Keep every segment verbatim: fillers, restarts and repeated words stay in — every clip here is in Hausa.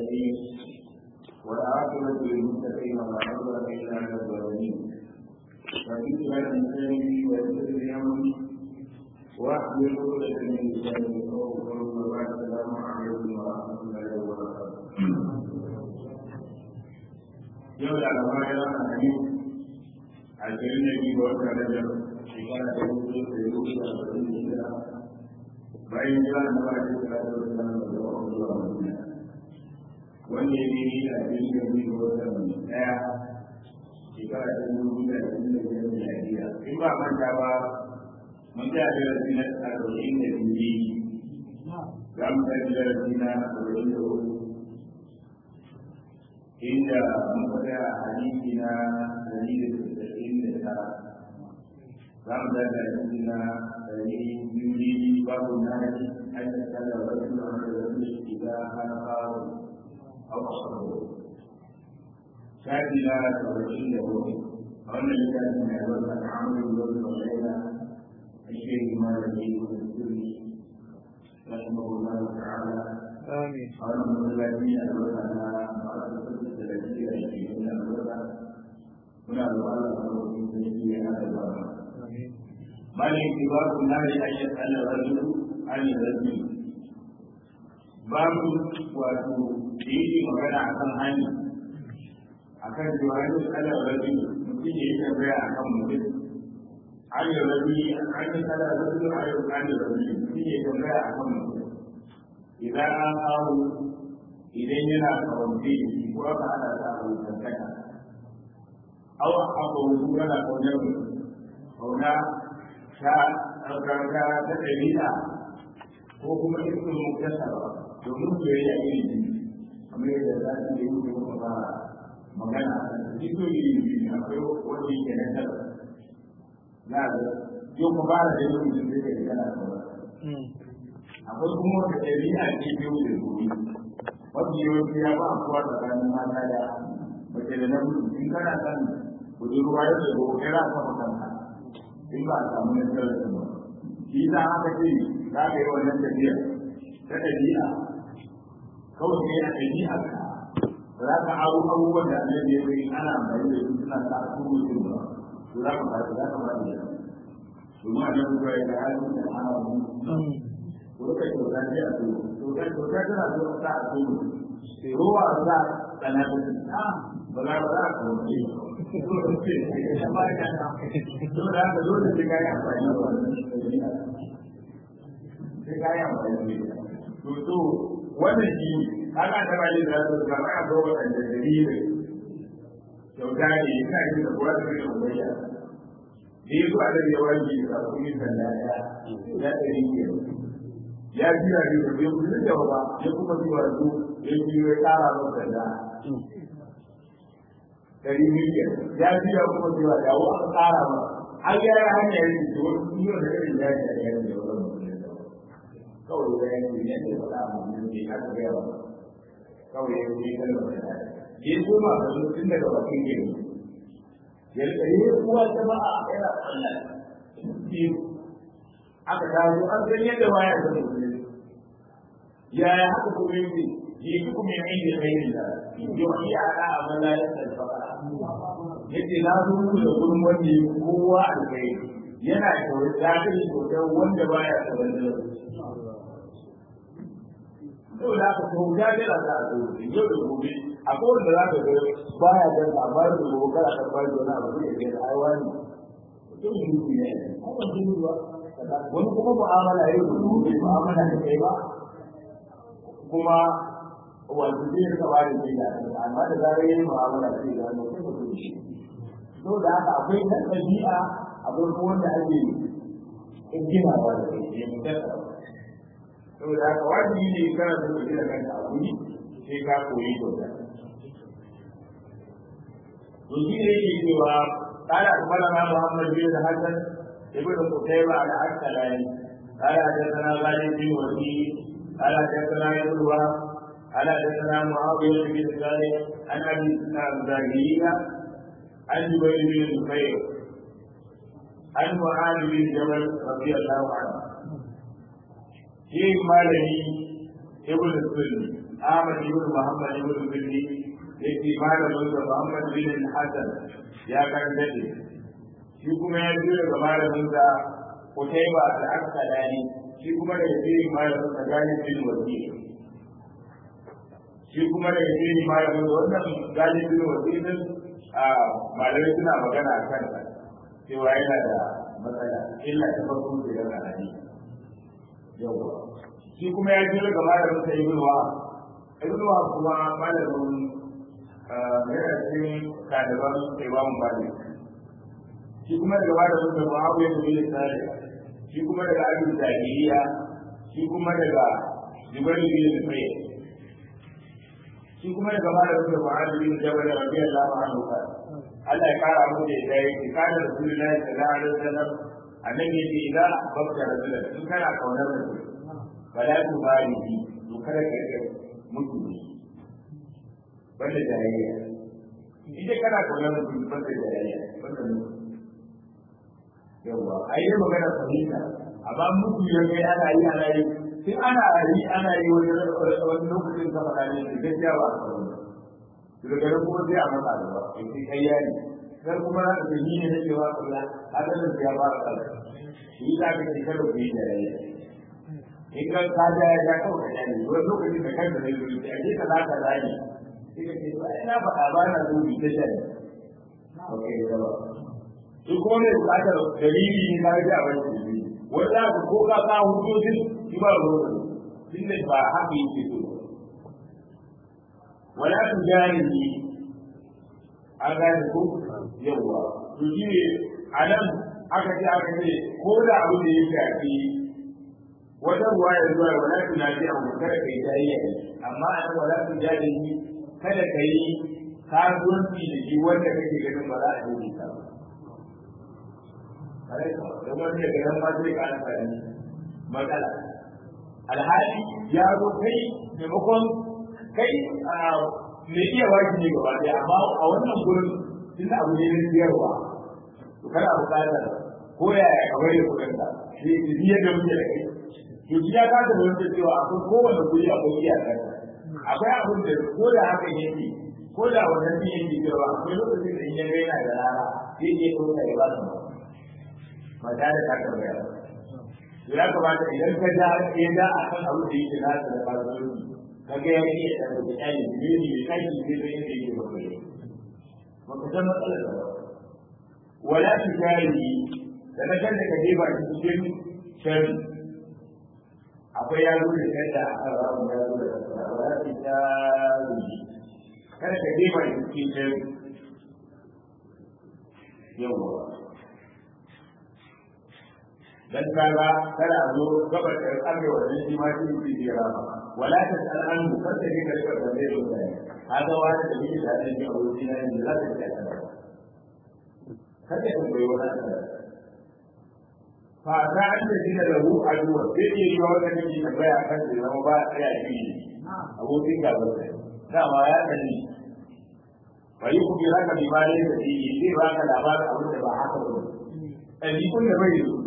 المرسلين والعاقبة للمتقين ولا عدوان إلا على الظالمين فذكر الإنسان ويسر أمري واحلل عقدة من لساني يفقهوا قولي وبعد السلام عليكم ورحمة الله وبركاته. يوم الأربعاء الخميس عشرين يجي وقت رجب شكرا لله سيدنا bayan jira da ba da tsara da wannan da Allah wanda ya yi a cikin gari wannan daya shekara ta dubu da ashirin da biyar miladiya in ba manta ba mun ta da rasina arba'in da biyu za mu ta da rasina arba'in da hudu inda mun fada hadisi na dari da tasa'in da tara za mu ta da rasina يريد باب الناس أن يسأل الرجل عن الرجل إذا كان قارئ أو أصره شاكلا الرجل له وأن الإنسان من يعمل عمل الرجل غيره الشيء ما يجيب من الكل رحمه الله تعالى آمين قال من الذين أدركنا معرفة التي يشفيون الرجل هنا الله من تشفي هذا الباب بل انتباه النار أن يسأل الرجل عن الرجل باب wato da yake magana a kan hali a kan cewa ya tsala rabi mutum ya yi tambaya a kan mutum an yi rabi an yi tsala rabi a yau an yi rabi mutum ya yi tambaya a kan mutum idan an kawo idan yana kawance ko aka hada ta a rubutantaka au aka wuce yana kaunar kauna ta ɗaukarka ta ɗabi'a ko kuma iskin muktasa ba domin soyayya iri biyu kamar yadda za su yi wuce kuma ba magana a kan ito iri biyu akwai wanda yake na tara na da yau ku fara da yin mutum zai kai kana kawai akwai kuma wata ɗabi'a ce biyu da gobe wanda yawanci ya ba a kuwa tsakanin mata da mace da namiji in kana san budurwa yau da gobe ya rasa kanka in ba a samu nasarar su ba shi za haka ce za ka yi wannan tafiya ta ɗabi'a kawai ne a ɗabi'a ka za ka aro abubuwan da annabi ya yi ana amfani da su suna sa su mutum ba to za ka ba za ka ba da domin a nan kuwa ya ga halin da ana mu ko ka kyauta ce a so kyauta kyauta tana so a sa a so mutum ruwa za a tsana da su ba za ba za a kawo ne saboda haka dole sai kayi amfani da wannan sai kayi amfani da to to wannan shi haka ta bani da su ga ma ga wannan da dalili kyauta ne ina yin da kuwa da ubayya ne ko a da yawanci da kuma sanda ya ya dari ne ya biya ne da bai kula da ba ya kuma biya su ya biya kara masa da dari miliyan ya biya kuma cewa da wa an tsara ba har ya yi hanyar yin da wani biyo da irin ya yi da ya yi da wani mutum kawai da ya yi ne da wala mutum ne aka gaya ba kawai ya yi kan da wani ya koma ka zo tun daga bakin gari ya rika yi kuwa jama'a yana tsallan biyu aka taso an san yadda waya ta mutum yaya haka kuma yake jiku min inda khairin da yohi ala amala yasfa yace na zo muku da gurin wanda kowa a kai yana kawai da kai ko da wanda baya kawai da to da ka ko da da da yau da gobe akwai wanda za ka ga baya da labarin da gobe kada ka bai da abu da ke da aiwani to shi ne kuma jin ruwa wani kuma mu'amala yau da gobe mu'amala da kai ba kuma wanda zai ka bari da ya amma da zarar yin mu'amala sai da wannan sai mutum shi to da haka akwai na ɗabi'a akwai kuma wanda ake gina wa da ke mutaka to da haka wajibi ne kana da kudi da kanka a wuri sai ka koyi to da to shi ne yake cewa qala akbarana Muhammad bin Hasan ibn Qutayba al-Asqalani qala hadathana Ghalib bin Wahid qala hadathana Ibn Wahb قال حدثنا معاويه بن صالح عن ابي الزاهريه عن جبير بن نفير عن معاذ بن جبل رضي الله عنه شيخ مالكي ibn sulmi Ahmad ibn Muhammad ibn Billi yake malamin da Muhammad bin Hassan ya karanta shi shi kuma ya ji daga malamin da Qutayba al-Aqdani shi kuma da yake malamin da Galib bin Wasi shi kuma da yake malamin da wannan Galib bin Wasi din a malamai suna magana a kan cewa yana da matsala illa ta farko da yana hadisi yawa shi kuma ya ji daga malamin sa Ibn Wahab Ibn Wahab kuma malamin yana cikin ɗaliban Imam Malik shi kuma daga malamin sa Muawiya bin Salih shi kuma daga Abu Jahiliya shi kuma daga Jubair bin Zubayr shi kuma daga malamin sa Mu'adh bin Jabal radiyallahu anhu Allah ya kara mu da dai kana Rasulullahi sallallahu alaihi wasallam annabi ya ce idan babta rajulan in kana kaunar mutum fala tu barihi to kada ka yi mutu banda jayayya idan kana kaunar mutum banda jayayya banda mutu yawa ai dai magana fahimta amma mutu ya kai ana yi ana yi sai ana yi ana yi wani wani lokacin ka faɗa ne da gaskiya ba daga garin kuma sai a matsa da ba sai kai yari sai kuma na da ni ne da cewa Allah adalin ya fara kala shi da kake kada ku yi jayayya in ka ka da ya ka ka da ni wani lokacin da kanka ne zuri a je ka za ka zani sai ka ce ina faɗa ba na zuri ta jani okay yawa shi ko ne bukatar dalili ne ka ga abin dalili wanda ka ko ka ka hujjojin shi ba ruwa tunda ba haka yake so wala tujarihi an gane ko yawa to shi ne a nan aka ce aka ce ko da abu da ya shafi wata ruwa ya zuwa wala tunaji a kada ka yi jayayya amma a nan wala tujarihi kada ka yi kasuwanci da shi wanda kake ganin ba za a yi ta ba da wanda ya ganin ma zai ka amfani matsala alhali ya zo kai maimakon kai mai iya waki ne gaba ɗaya amma a wannan gurin tunda abu ne na siyarwa to kana buƙatar ko yaya ka bari kuɗin ka shi ne yadda muke da kai to shi ya kasa da wanda cewa akwai kowane guri akwai iyakar akwai abin da ko da haka yake ko da wannan din yake cewa akwai lokacin da in ya gaina da rana zai iya ɗauka ya ba su ba tare da ka tambaya to ya kamata idan ka ja ya ja a kan abu da yake nasa da kasuwanci kaga ya iya da da kai ne ne kai ne ne ne yake ba kai ba ka san matsalar ba wala tijari da na kan da kaje ba cikin shari akwai yaro da kai da aka rabu da yaro da wala tijari kada ka je ba cikin shari yawa dan kaga kada a zo gabar da arewa da shi ma shi ke jira wala ta sal an kada ke da ka da zai zo hada wani da yake da shi a wurin nan da za ta ta kada ka bai wala ta fa ta an da shi da lahu aduwa sai ne yi wanda kake tambaya kan da zama ba tsaya shi abokin gaba sai dama ya sani bai ku bi haka bi ba ne da shi sai ba ka labarin abin da ba haka ba ɗan kun da bai zo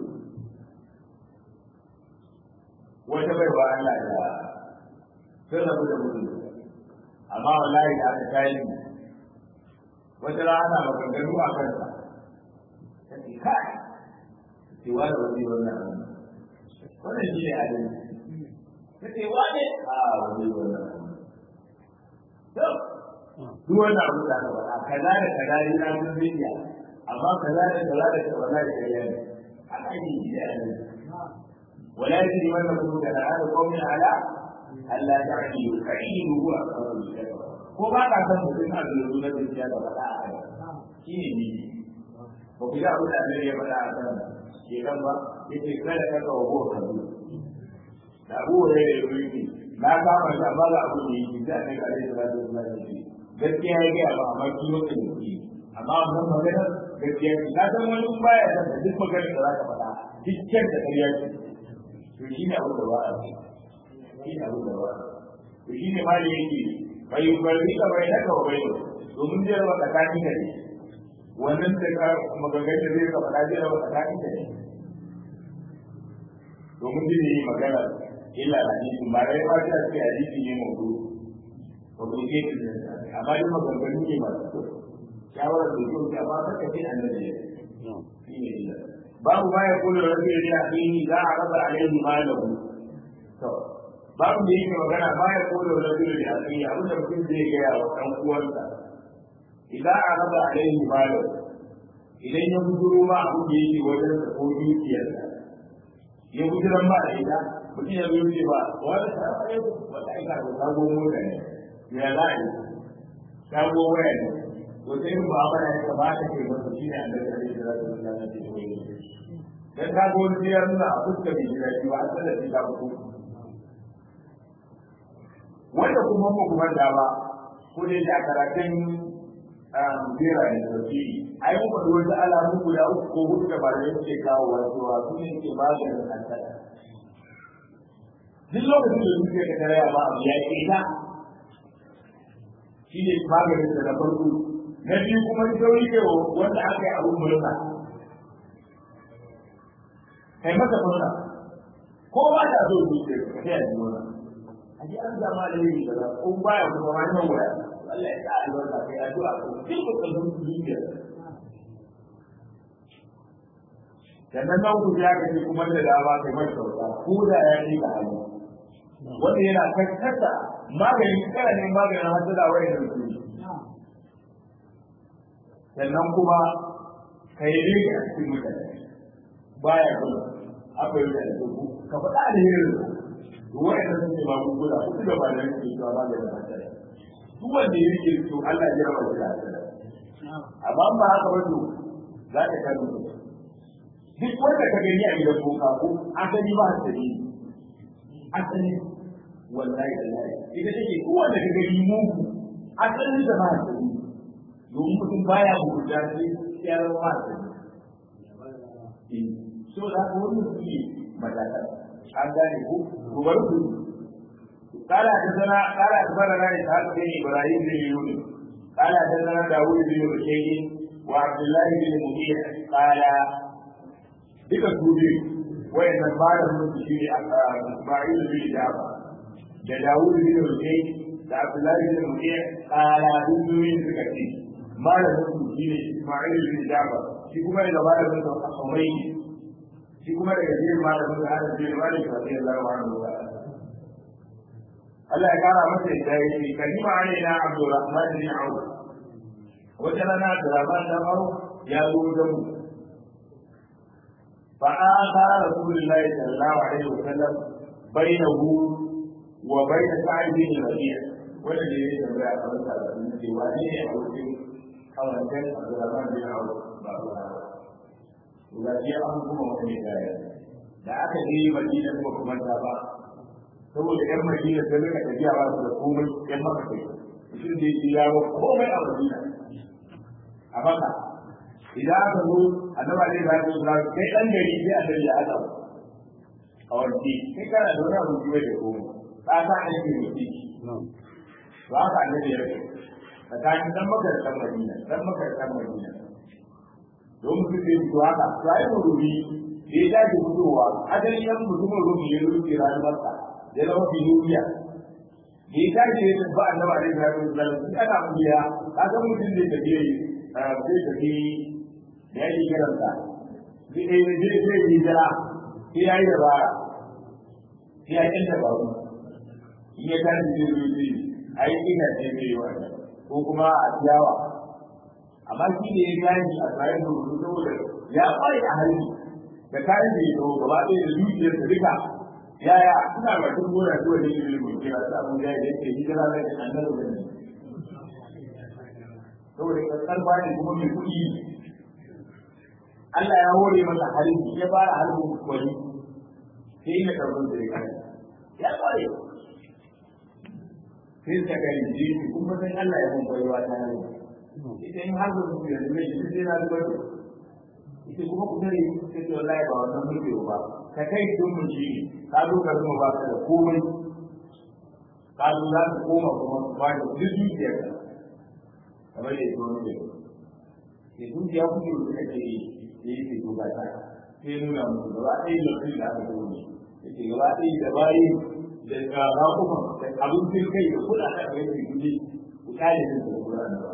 wata bai wa Allah da sai rabu da mutum amma wallahi da aka tayi wata rana maganganu a kansa ta ce kai ce wa da wani wannan wannan shi ne adalci ta ce wa ne a wani wannan to duk wannan abu da aka faɗa kaza da kaza ne na sun biya amma kaza da kaza da kaza da kaza ne haka ne shi da adalci ولا يجري منكم جناح قوم على الا تعدلوا فعيل هو اقرب للتقوى ko ba ka san mutum a zuwa da zuciya da faɗa a kai shi ne ni ko kida abu da Allah ya faɗa a kan ke kan ba yace kada ka ga wo ka zu da abu ne da yake na kama shi amma ga abu ne yake da ne ga Allah da Allah ne gaskiya yake amma amma ki wata ne amma wannan magana gaskiya ne ka san wani baya da duk magana da zaka faɗa dukkan da kariya ce to shi ne abu da ba a shi ne abu da ba to shi ne ma da yake bai bari ka bai naka wa bai domin zai raba tsakanin da ne wannan da ka magagar da zai raba zai raba tsakanin da ne domin zai yi magana illa da hadisin ba dai ba ta ce hadisi ne mawdu complicated ne amma duk maganganu ne masu shawara da kyau ta ba ka ce annabi ne babu ma ya kula da rabbi da akhihi za a raba alaihi malahu to babu da yake magana ma ya kula da rabbi da akhihi abin da mutum zai ga wa dan uwansa idan a raba alaihi malahu idan ya bujuro ma abin da yake wajen sa ko dukiyarsa ya bujuran ma da ita mutum ya zo ce ba wanda ta fara wata aika da sabon mota ne ya za a yi sabon waya ne wata irin ba ba ya kamata ke masa shi ne annabi alaihi salatu wasallam ya ce dan ka go ne ya nuna a fuskar da shi ba sai da ta fito wanda kuma mu kuma da ba ko dai da karatun bira ne sauki ai mu faɗi wata alamu guda uku ko hudu da malamai suke kawo wato su ne ke maganin hasada duk lokacin da suke ka tare ba abu ya ke ta shi ne maganin da na farko na biyu kuma sauri ne wanda aka yi abun murna kai masa murna ko ba ta so su ce ka taya ji murna a ji an zama da yi da ko baya kuma ma nan waya Allah ya sa albarka kai addu'a ko duk da kan zuciya sannan nan ku ya kace kuma da dama kai masa sauka ko da ya yi da hali wanda yana kakkata magani kana ne maganin hasada wai da su sannan kuma kai ne a cikin mutane baya kuma akwai da su ka faɗa alheri wa'anda sun ce ba mu kula ku da ba da yake cewa ba da hasada duk wanda yake so Allah ya raba shi da hasada amma ba haka ba to za ka kanu duk wanda ka gani a gidan boka ko asali ba hasadi asali wallahi wallahi ita take ko wanda ka gani mugu asali da ba hasadi domin mutum baya burda sai ya rawa hasadi so da ko wani shi madaka an gane ko gobar ku قال حدثنا قال اخبرنا اسحاق بن ابراهيم بن يونس قال حدثنا داوود بن بشير وعبد الله بن مغير قال duka su biyu wayannan ba da mutu shi ne Isma'il bin Ja'far da Dawud bin Husayn da Abdullah bin Mu'ayy qala dukkan suka ce malamin su shi ne Isma'il bin Ja'far shi kuma daga malamin sa Humaydi shi kuma daga jirin malamin sa Anas bin Malik radiyallahu anhu Allah ya kara masa da yake kalima alaina Abdurrahman bin Auf wajen rana da Rahman da Auf ya zo da mu فآخر رسول الله صلى الله عليه وسلم بينه وبين سعد بن ربيع والذي يتبع خمسة من ديوانه أو في حوالين عبد الرحمن بن عوف ولا شيء أنكم ومن الهداية da aka je Madina kuma kuma ta ba saboda ƴan Madina sai suka tafi a wasu da komai ƴan Makka kai shi ne ya ba komai a Madina a Makka idan aka zo annaba ne ba su da kai dan gari sai a dare aka a wani kai kana da wani abu jiwe da komai ka sa ne ke yi ba ka annabi ya ce tsakanin dan Makka da dan Madina dan Makka da dan Madina don mu ce to haka sai mu rubi sai da ji mutuwa adan yan mutumin rubi ya rubi rayuwar sa da lawa bi duniya ne da ji ba annaba ne ba su da kana muliya ka san mutum ne da ke sai da ke da yake karanta zai zai zai yi jira sai ya yi da bara sai ya yi da babu in ya tashi zai zo zai a yi ina ce mai yi wani ko kuma a ciyawa amma shi ne ya gani a tsayin rubutu saboda ya kware a hali da kayan da ya zo gaba ɗaya da zuciyar sa duka yaya suna bakin gona zuwa ne yi mai kira su abin da ya yake hijira da annabi da ne saboda kasar bani kuma mai kuɗi Allah ya hore masa halin ya fara halin kwari sai ya karɓar da ya ya kware sai ta kai ji kuma sai Allah ya mun baiwa ta halin idan har da su ya zama shi sai na zubar ita kuma ku tare sai to Allah ya ba wannan mulki ba ka kai don mun shi ka zo ka zama ba ka da komai ka zo za ka koma kuma ba da duk dukiya kamar da yake ne ke dukiya ku ne da kake yi da yake dogata sai nuna musu gaba ɗaya da su da aka zo ne yake gaba ɗaya da bayi da rakuma da abincin kai da kuɗaɗen da yake gudu ku kare da kura da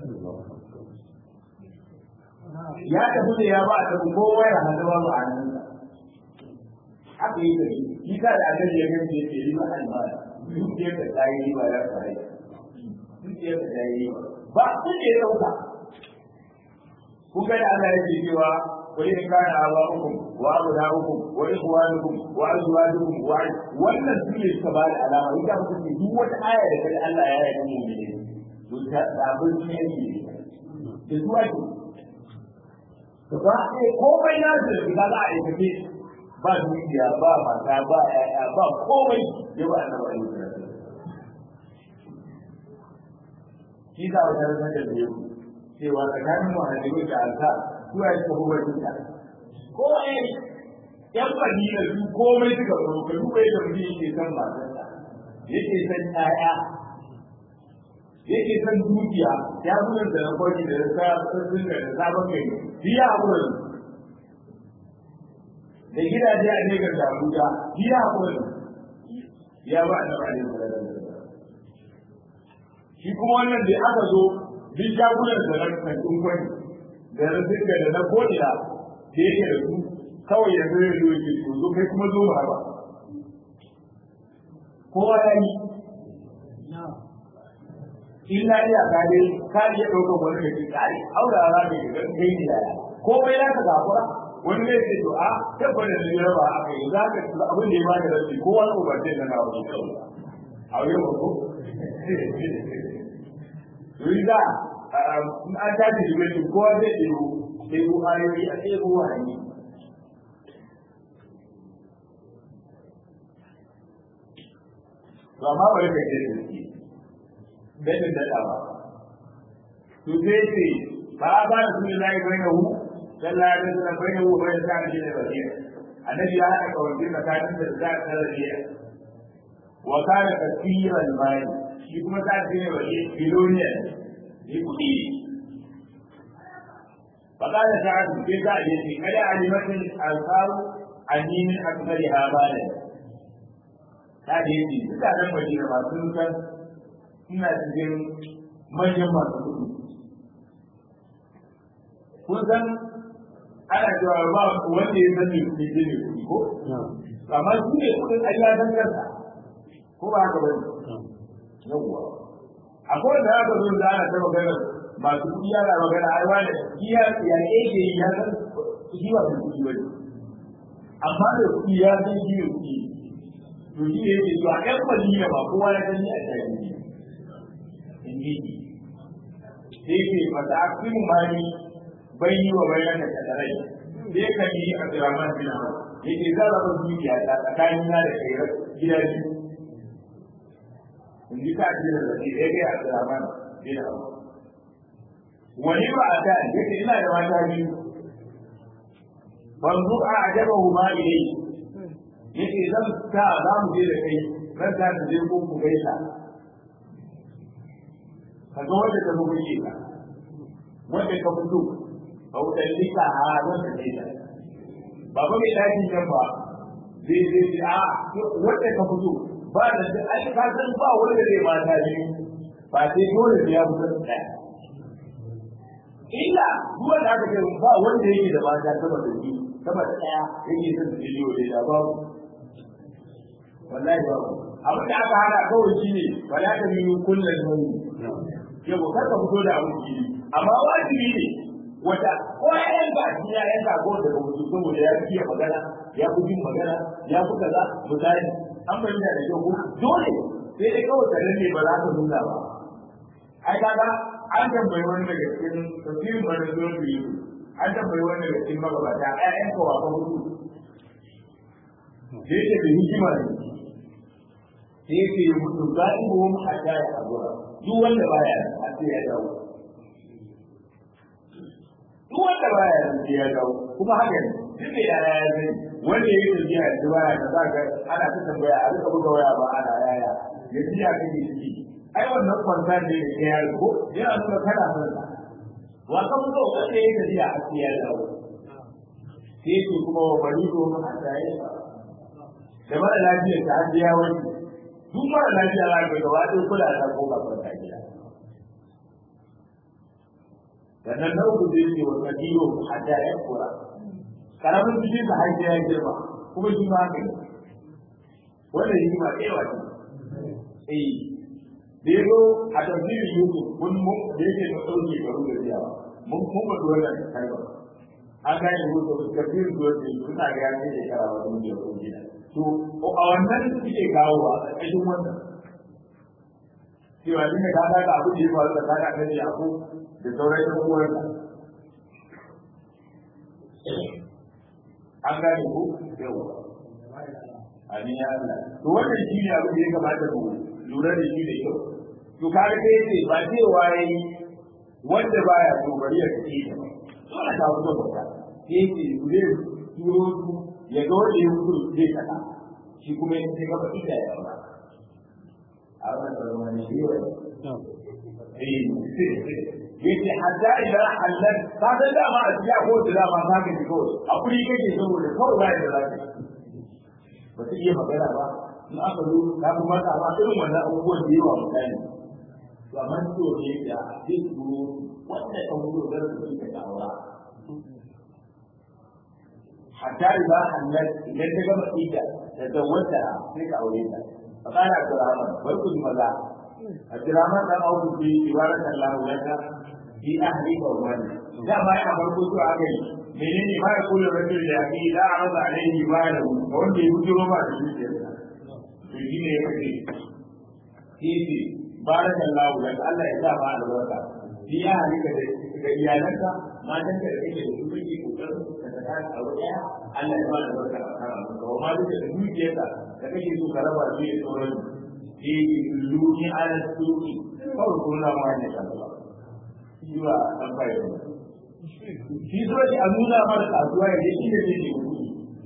ya tafi da ya ba a tafi kowa ya hada ba ba a nan haka yi gari shi ka da adal ya gani ya ke yi ba almara duk da yadda ta yi ba ya fara duk da yadda ta yi ba duk da ya ɗauka kun ga da Allah yake cewa wa in kana aba'ukum wa abna'ukum wa ikhwanukum wa azwajukum wa wannan shine suka ba da alama ita mutum ce duk wata aya da kai Allah ya yi mu ne to ta abin ne yake da zuwa ki to ba sai komai na da da za a yi tafi ba dukiya ba mata ba yaya ba komai da ba annabi alaihi wasallam shi da wannan da ne cewa tsakanin muhajirin da ansar suwa ya tafi wajen ta ko ai yan fadila su komai suka zo ka duba yadda mutum yake san matarsa yake san ƴaƴa yake san dukiya ya zuwa da na kwaji da sa sassun da sabon kai biya wurin da gidaje a ne ga Abuja biya wurin ya ba da bani shi kuma wannan da aka zo duk jagunan da nan kan kwani da rufin da na kodina da yake da su kawai yanzu ya zo yake to zo kai kuma zo ba kowa ya yi illa iya ka dai ka iya ɗaukar wani da ke tsari aurara ne da kai ne yaya komai za ka gafura wani zai ce to a tabbata da ya raba aka yi za ka abin da ya ba da rashi ko wani umarce da na wani kawai a yau ba ko riga an tashi da wani kowa zai ɗebo ɗebo ayoyi a ɗebo wani to amma bari ka ce da shi daɗin daɗa ba to sai ce ba a ba da sunan layi bai na hu dan la da sunan bai na hu bai da sa'an shi da bariya annabi ya haɗa kawance tsakanin da za ta rariya wa kana kasiran mali shi kuma ta ce ne bariya biloniya ne kuɗi فقال سعد في سعد قد علمت الأنصار أني من أكثرها مالا هذه يجي سعد المدينة ما سنكر ina cikin manyan masu kuɗi. Kun san ana cewa ba wanda ya san me kuɗi ne kuɗi ko? Amma su ne kuɗin ai ya san kansa ko ba haka bane? Yawwa. Akwai da aka zo da ana ta magana masu kuɗi yana magana ai wani iya ya yake ya san kuɗi ba kuɗi bane. Amma da kuɗi ya san shi ne kuɗi. To shi ne yake cewa ƴan Madina ba kowa ya san ni a tarihi. Injiji sai ke fata akin mani bai yi wa bayan da kadarai sai ka yi a tsiraman bin hawa yake zarraba dukiya ta tsakanin na da kai gida biyu in ji ka ce da zai ɗaya a tsiraman bin hawa wani ba a ta yake ina da mata biyu ban zo a ajaba huma ilai yake zan ta za mu je da kai zan ta da je ko ku gaisa kaga wanda ta buge ka wanda ka fito a wutar lika a wanda ke da ba ba mai dakin nan ba zai zai a wanda ka fito ba da ai ka san ba wanda zai mata ne ba sai dole ne ya fito da illa duwa da aka ce ba wanda yake da mata sama da shi sama da daya yake son su yi yau da babu wallahi babu abin da aka hana kawai shine wala ta yi kullum mai yau kar ka fito da abin jini amma wajibi ne wata ko yayan ba shi ya yanka ko daga mutum saboda ya fiye magana ya fi jin magana ya fi kaza misali an bayyana da kyau dole sai dai kawai karen ne ba za ka nuna ba ai kaga an tambayi wani daga cikin tafsirin wani zuwa yi an tambayi wani daga cikin magabata ƴaƴan kowa ko hudu da yake da hikima ne sai yake mutu zaɓi ko mu a shaya a zuwa duk wanda baya a sai ya dawo duk wanda baya a sai ya dawo kuma haka ne duk da yaya ya zai wanda ya yi tafiya da baya da za ka ana ta tambaya a rika buga waya ba ana yaya ya ji ya kake ciki ai wannan kwanta ne da ya yi ko yana nuna kana son sa wa kan zo wanda ya yi tafiya a sai ya dawo sai ce kuma wa bari ko mu a shaya da mara lafiya ta hajiya wani duk mara lafiya za ka gaba ɗaya kula ta ko ba kwanta gida sannan na uku zai ce wata biyo hajiya ya kura karamin cikin ta hajiya ya girma kuma shi ma haka ne wannan shi ma tsewa ce eh da ya zo a tafsirin yusuf mun mun da yake da ɗauke garu da jiyawa mun mun ba wannan kalma an gane yusuf tafsirin da yake suna ga ya ce da karawa da mun ko gida to a wannan suke kawo a ƙarƙashin wannan cewa dinga ka ga abu da ya faru da kaga kan ya ko da sauran ɗan uwansa an gane ko yawa amin ya Allah to wannan shi ne abin da ya kamata mu lura da shi da kyau to kaga sai yace ba cewa yayi wanda baya so bari ya ci ta dole ka fito bauta sai yace zai turo su ya ga wanda ya fito zai kaka shi kuma ya ce gaba ida ya ba a wannan wani shi ne yace hadda ila halal ka da dama a cikin ko da dama ka ga ko a kuri kake saboda kawai ba da lafiya ba ta iya magana ba in aka zo ka kuma ta ba irin wannan abubuwan da yawa mutane to amma to ne da zai duro wannan abubuwan da su ke dawowa hatta ila halal idan ta gaba ida da dawata sai ka aure ta fakara Abdurrahman barku maza Abdurrahman dan auku bi ibarakallahu laka bi ahli wa mali da ba ya barku to a gani menene ma ya kula da da yaki da arza alaihi malu wanda ya bujuro ma da shi to shi ne yake shi barakallahu laka Allah ya sa ma albarka bi ahli ka da iyalanka matan da kake da su kake kokarin ka ta a wuya Allah ya ba da barka a kan ka wa ma duka da dukiyarka da kake so ka raba shi da sauran shi luni ala suki kawai kuma ma ne ka ba shi ba an bayar shi so shi a nuna mara kasuwa ya je inda zai je kuɗi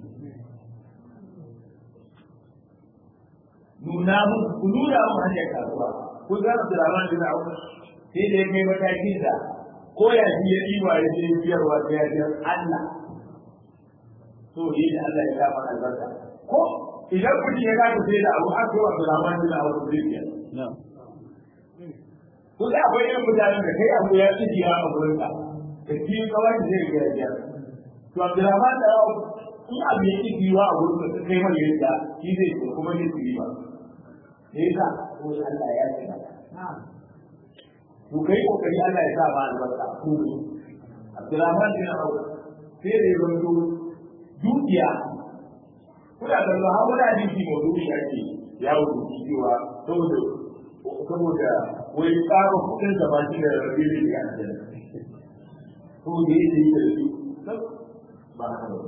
nuna mun ku nuna mun hanyar kasuwa ku za su da ran da abu sai da ya kai matakin da ko ya ji ya ɗiba ya je biyarwa ta ya biyar Allah so yi da Allah ya kama albarka ko idan kuɗi ya gata sai da abu aka yi wa Abdurrahman bin Auf zuciya ko da akwai irin mutanen da kai abu ya ci diya a wurin ka da shi kawai zai ga ya to Abdurrahman da Auf in abu ya ci diwa a wurin ka kai mai yadda shi zai ce kuma zai ci ba sai ka ko Allah ya ci to kai kokari Allah ya sa ma albarka ko Abdurrahman bin Auf sai da yanzu dukiya kuna da Allah wala hadisi mawdu'i ake yawo da cewa saboda saboda wai tsaro kudin da ba shi da rabi da ya da to ne ne da shi ba haka ba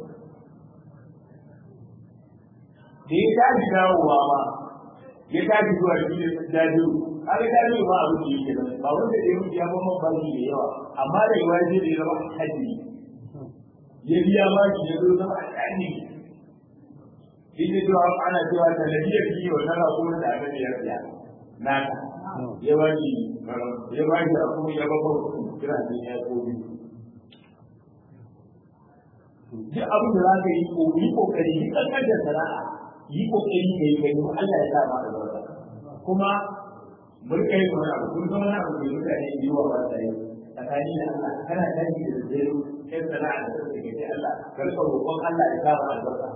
da ya tashi dawowa ba ya tashi zuwa cikin dajiru aka dajiru ba abu da yake ba wanda ya mutu ya mamman ba shi da yawa amma da yawa zai da ya zama haji ya biya ba shi ya zo zama haji inda cewa ana cewa ta nabiyar ki wa tana ko da aka biya biya naka ya ba shi ya ba shi kuma ya ba ba kira ne ya ko bi duk abin da zaka yi ko yi kokari yi kankan da sana'a yi kokari kai kai Allah ya sa ma albarka kuma mun kai wani abu kun zama na abu da mutane yi wa ba sai tsakani da Allah kana tashi da zai kai sana'a da take da Allah karka roƙon Allah ya sa ma albarka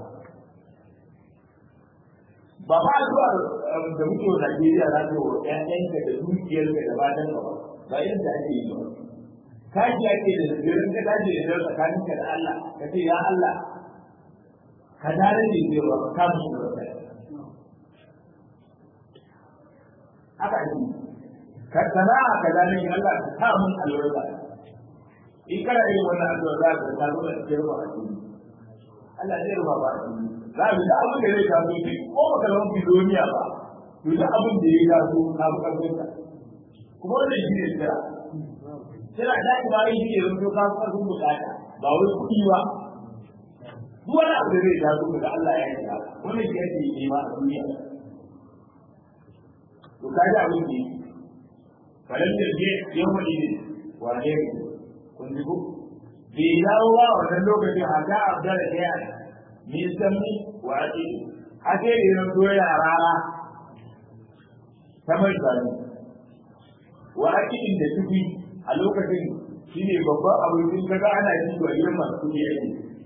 ba ba zuwa da muke wa Najeriya za ta wa ƴaƴanka da dukiyarka da matan ka ba ba irin da ake yi ba kaji ake da zirin ka tashi da zai tsakaninka da Allah ka ce ya Allah ka dare ne cewa ka mu da kai haka ne ka sana'a ka dare ne Allah ka sa mun albarka in kana yin wannan addu'a za ka ta zo da cewa Allah zai ruba ba za mu da abin da zai taso shi ko baka zama biloniya ba to da abin da ya taso ka fi karfin ka kuma wannan shi ne tsira tsira da ki ba yi shi ne rubuto ka fi karfin bukata ba wai kuɗi ba duk wani abu da zai taso da Allah ya yi wannan shi yake yi ma a duniya to ka ji abin da yake falan da ke yau mai ne wane ne kun ji ko bai dawo ba wannan lokacin haka abda da ya min sami wa ake a ce da yana zo yana rara ta mai zane wa akidin da tuki a lokacin shi ne babban abincin kaga ana yi wa yin masu kuɗi a yi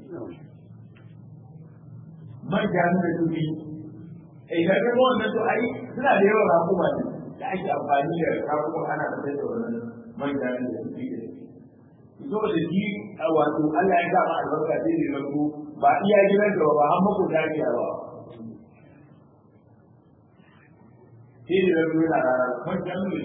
man jami da tuki idan ka zo wannan to ai suna da yawan rakuma ne da ake amfani da rakuma ana fitar da wannan man jami da tuki da zo da shi a wato Allah ya gama albarka sai da lantu ba iya gidan da ba har mako da ya ba sai da lantu yana rara man jami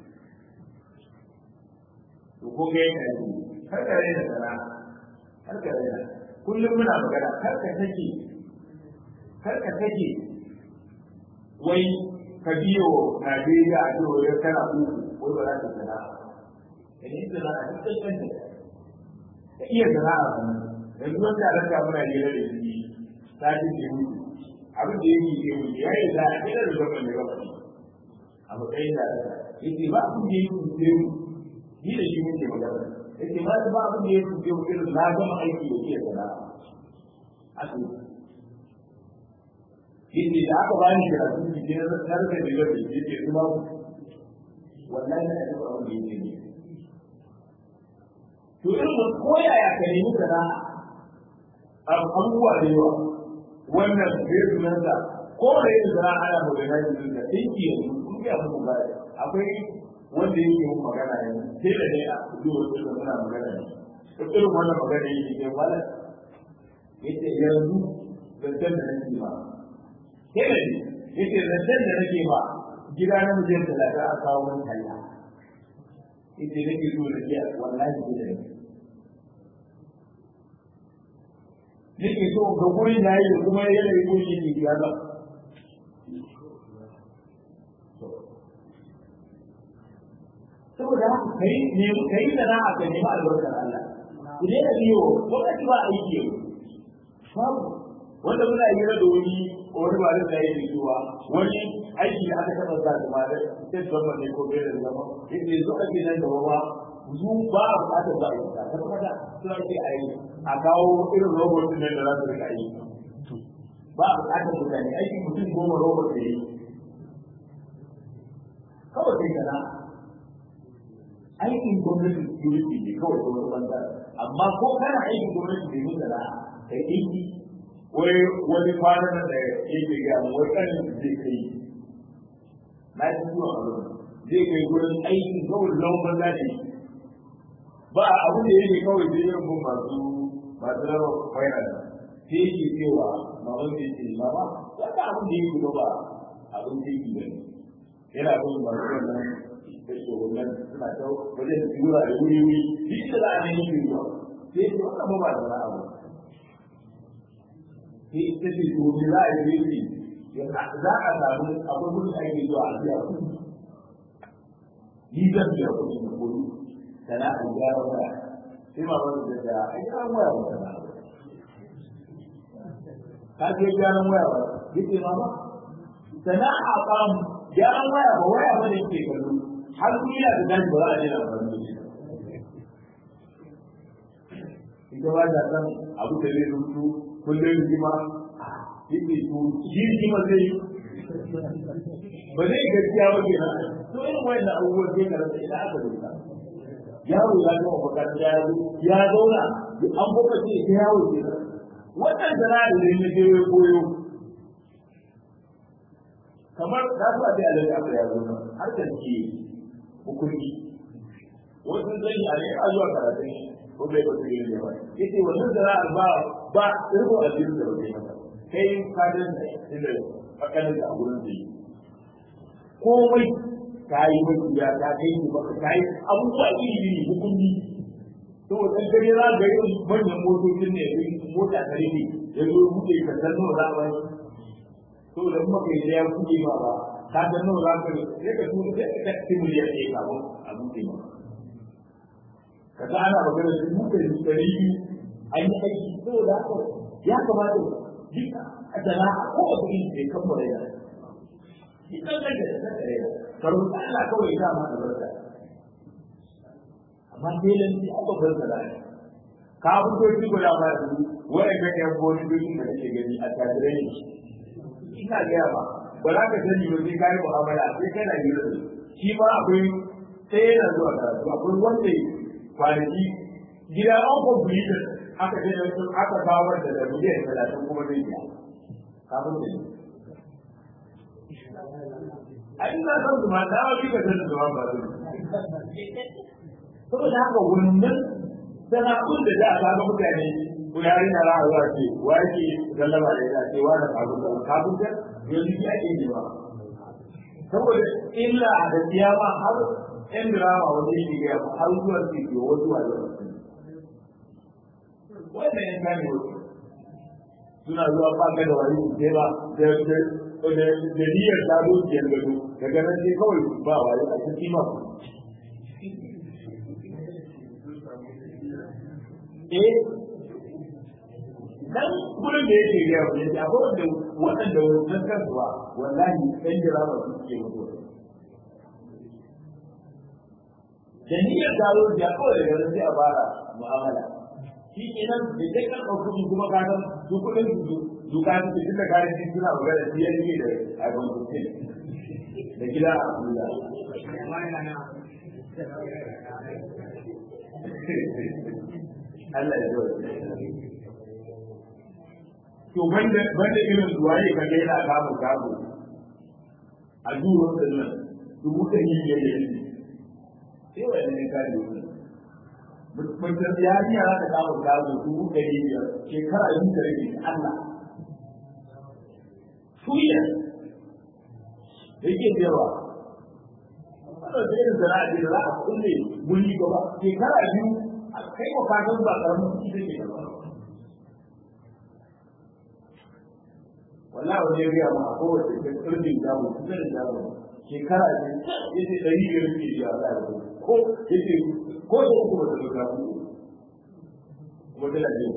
to ko ga yana yi har ka raina sana har ka raina kullum muna magana kar ka take kar ka take wai ka biyo Najeriya a cewa ya kana uku ko ba za ka sana idan ita za a cikin kanta ka iya sana'a kuma yanzu wanda a rasa muna jera da shi sajin da mutu abin da yake ke mutu ya yi za a kira da zaman da gaba a matsayin da rasa yake ba abin da yake mutu ni da shi muke magana yake ba ba abin da yake mutu irin na gama aiki da ke sana'a asali yake da aka bani da rasu ne na rasa da gaba yake kuma wallahi na da abin da yake ne to irin koya ya ka nemi sana'a abubuwa da yawa wannan zai sunanta ko da yin sana'a ana magana da su da tinki yanzu kun ga mu ba akwai wanda yake yin magana yanzu sai da ne a zuwa da muna magana ne to irin wannan magana yake ke wala yace yanzu zancen da nake ba sai da ne yace zancen da nake ba gida na mijin talaka a kawo mun kalla yace nake so da ke wallahi ke da nake so ga gurin yayi da kuma yana yi goshi ne ya ga saboda haka kai ne kai da na aka nemi albarkar Allah idan da biyo wakati ba aiki babu wanda muna yi da wani wani ba da yake cewa wani aiki da aka taba sa da mare sai gaba ne ko bai da gaba yake zo ake nan da baba zu ba a bukatar ba a ta kuma da su ake aiki a kawo irin robot din da za su rika yi ba a bukatar mutane aiki mutum goma robot da yi kawai sai kana aikin gwamnati security ne kawai kuma banda amma ko kana aikin gwamnati da yi da kai aiki wai wani kwanan da yake ga wai kan zai kai na ji zuwa a zai kai gurin aiki kawai lambar daji ba abu da yake kawai zai yi mun masu masu raba kwaina da sai yake cewa ma wanda yake mama wanda abin da yake ba abin da yake gani yana bin masu wannan da shi wannan suna ta wajen tura da wuri wuri duk da za a nemi yiwuwa sai yake wannan ba da wani abu sai ita ce domin za a yi shi za a samu akwai kudin ake zuwa a biya kuɗi ni zan biya kuɗi na kuɗi sana'a gyara waya sai ma wani da da ai an waya ba sana'a ka je gyaran waya ba yake mama sana'a ba gyaran waya ba waya ba da yake kallo har duniya da dan ba za a je na faru da shi ita ba da san abu da zai rubutu kullum rigima yake to shi rigima zai yi ba zai gaskiya ba ke nan to irin wayannan abubuwan zai karanta idan aka rubuta yaro ya zama makaranta ya zo ya zauna an baka ce ta yawo ke nan wannan sana'a da ne je ya koyo kamar za su a ce alaƙa aka ya zo nan har kan ke hukunci wasu zai yi a ne a zuwa karatun ko bai ba su yi ne ba yace wannan sana'ar ba ba irko a cikin da wani maka kai ka dan inda fakalin da gurin da yi komai kai mai ya ta kai ni baka kai abubuwa iri hukunci to dan gare za ga yau manyan motocin ne mota tare ne ya zo buɗe ka san nawa za ba to da kuma kai da ya kuɗe ba ba ka dan nawa za ka sai ka tuno sai ka timuriya sai ka ba abun sai ma kaga ana magana da mutane dari an yi aiki saboda haka ya kamata duka a sana'a ko a kuɗi bai kammala ya duka da da da da karo Allah kawai ya ma da barka amma dai lan ji aka barka da ka fito shi guda ba su wai ga yan boni dukkan da kake gani a tadirai ina gaya ba ba za ka sani ba sai ka yi mu'amala sai kana yi da shi ma akwai sai yana zuwa karatu akwai wanda kwanaki gida an kwamfuta aka ce aka kawo da da miliyan talatin kuma zai biya kafin da ni a ina san su ma da wani ka san su ma ba su saboda haka wannan sana'un da za a ga mutane kuyari na ra'a zuwa ce wake sallama da ya ce wa da kafin da kafin da yanzu ya ke ne ba saboda illa da kiyama har ɗan drama wanda yake ga har zuwa ce ke wasu wa da wannan yan kane wasu suna zuwa baka da wani ke ba da da da niyyar ta zo biyar gado daga nan sai kawai ba wani a cikin ma eh dan gurin da yake ga wani da akwai wanda wannan kasuwa wallahi ɗan drama su ke mutu da niyyar ta zo biyar kawai daga nan sai a fara mu'amala shi kenan da kai kan ɗauki kuma ka san su kuɗin su duka su tun da kare shi suna magana shi ya rike da abin kuɗin da gida a kula Allah ya zo to banda banda irin zuwa ne ka ga yana kamun kamun a duwar da nan dubu ɗari biyar da yanzu sai wani ne kare wani mutum ya yi yara da kamun kamun dubu ɗari biyar shekara yin da rage Allah tuya da yake yawa wannan da irin zara'a da za a kulle guri gaba shekara biyu a kai wa fatan ba karamin kuɗi da ke gaba wallahi wani ya gaya ma a kowace da ƙarfin jamu kusa da jamu shekara biyu ya ce ɗari biyar ke biya Allah ya ko ya ce ko da uku ba ta zuka kuma tana biyu